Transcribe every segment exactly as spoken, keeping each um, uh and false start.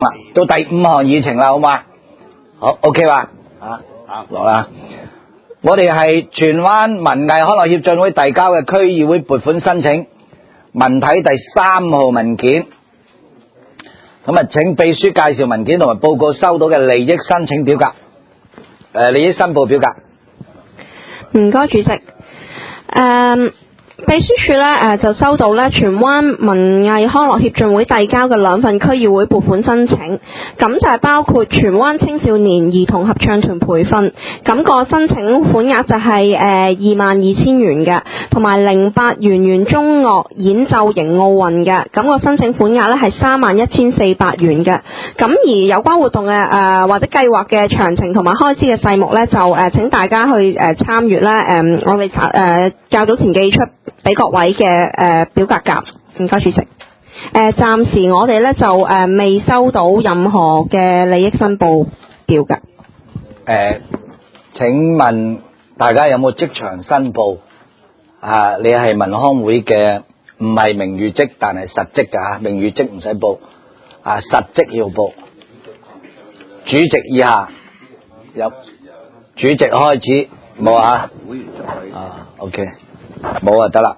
到第五項議程啦，好嘛？好 ，OK 吧？啊，落啦。我哋係荃灣文藝康樂協進會遞交嘅區議會撥款申請文體第三號文件。咁啊，請秘書介紹文件同埋報告收到嘅利益申請表格，誒，利益申報表格。 唔該，主席。誒。秘書處咧誒就收到咧荃灣文藝康樂協進會遞交嘅兩份區議會撥款申請，咁就係包括荃灣青少年兒童合唱團培訓，咁、個申請款額就係誒二萬二千元嘅，同埋零八圓圓中樂演奏型奧運嘅，咁、個申請款額咧係三萬一千四百元嘅，咁而有關活動嘅誒、呃、或者計劃嘅詳情同埋開支嘅細目咧就誒、呃、請大家去誒、呃、參閱咧誒我哋查誒較早前寄出俾各位嘅誒、呃、表格夾，唔該主席。誒、呃、暫時我哋咧就誒、呃、未收到任何嘅利益申報表格。誒、 呃，請問大家有冇職場申報？啊，你係文康會嘅，唔係名譽職，但係實職㗎嚇，名譽職唔使報，啊實職要報。主席以下有，主席開始冇啊？啊 ，OK。冇啊，得啦。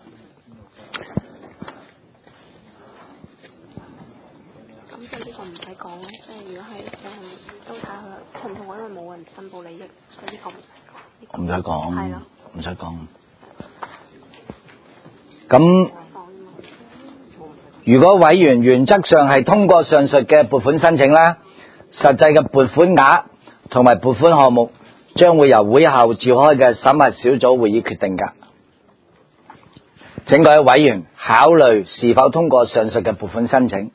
咁即係呢個唔使講咧，即係如果係誒都睇下同唔同，因為冇人申報利益，所以呢個唔使講。 唔使講。 係咯。唔使講。咁，如果委員原則上係通過上述嘅撥款申請啦，實際嘅撥款額同埋撥款項目將會由會後召開嘅審核小組會議決定㗎。請各位委員考慮是否通過上述嘅撥款申請。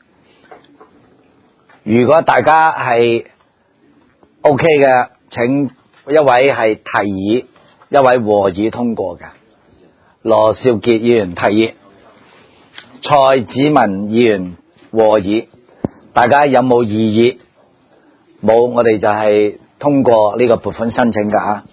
如果大家係 OK 嘅，請一位係提議，一位和議通過嘅。羅兆傑議員提議，蔡子文議員和議。大家有冇異議？冇，我哋就係通過呢個撥款申請㗎嚇。